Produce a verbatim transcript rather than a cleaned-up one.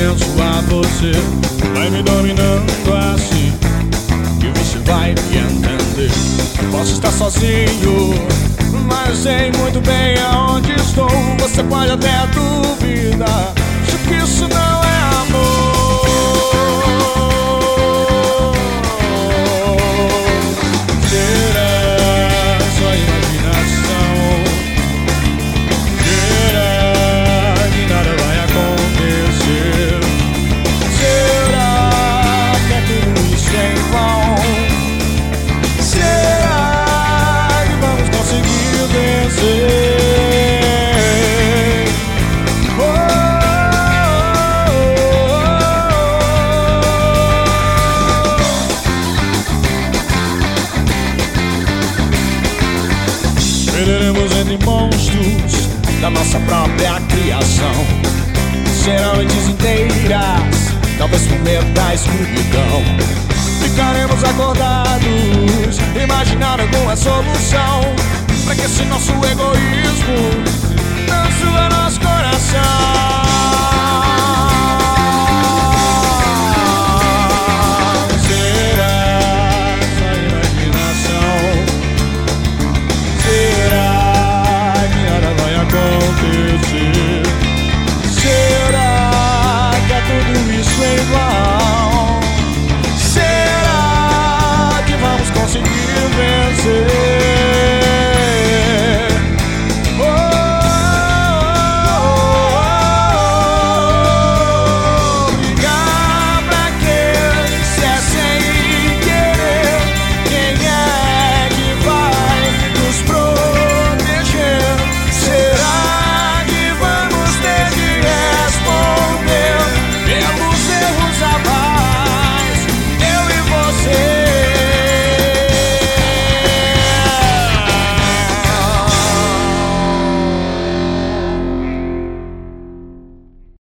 penso a você. Vai me dominando assim que você vai me entender. Posso estar sozinho, mas sei muito bem aonde estou. Você pode até duvidar de que isso não é amor. Será só imaginação? Será que nada vai acontecer? Será que é tudo isso em vão? Será que vamos conseguir vencer? Oh, perderemos entre monstros da nossa própria criação. Serão noites inteiras, talvez com medo da escuridão. Ficaremos acordados, imaginando alguma solução pra que esse nosso egoísmo não suba nosso coração.